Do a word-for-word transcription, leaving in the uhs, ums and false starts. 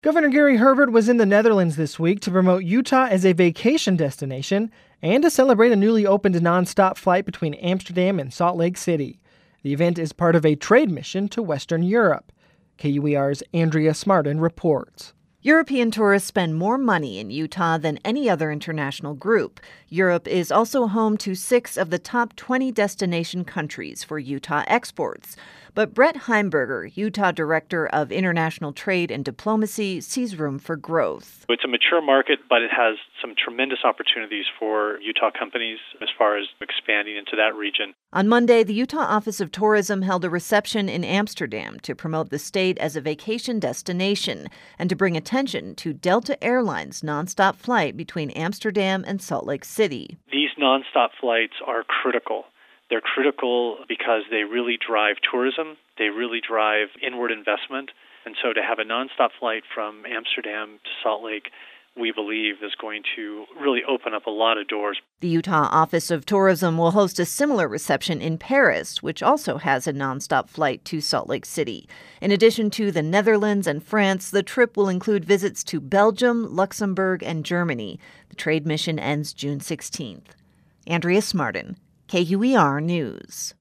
Governor Gary Herbert was in the Netherlands this week to promote Utah as a vacation destination and to celebrate a newly opened nonstop flight between Amsterdam and Salt Lake City. The event is part of a trade mission to Western Europe. K U E R's Andrea Smartin reports. European tourists spend more money in Utah than any other international group. Europe is also home to six of the top twenty destination countries for Utah exports. But Brett Heimberger, Utah Director of International Trade and Diplomacy, sees room for growth. It's a mature market, but it has some tremendous opportunities for Utah companies as far as expanding into that region. On Monday, the Utah Office of Tourism held a reception in Amsterdam to promote the state as a vacation destination and to bring attention to Delta Airlines' nonstop flight between Amsterdam and Salt Lake City. These nonstop flights are critical. They're critical because they really drive tourism, they really drive inward investment, and so to have a nonstop flight from Amsterdam to Salt Lake, we believe is going to really open up a lot of doors. The Utah Office of Tourism will host a similar reception in Paris, which also has a nonstop flight to Salt Lake City. In addition to the Netherlands and France, the trip will include visits to Belgium, Luxembourg, and Germany. The trade mission ends June sixteenth. Andrea Smartin, K U E R News.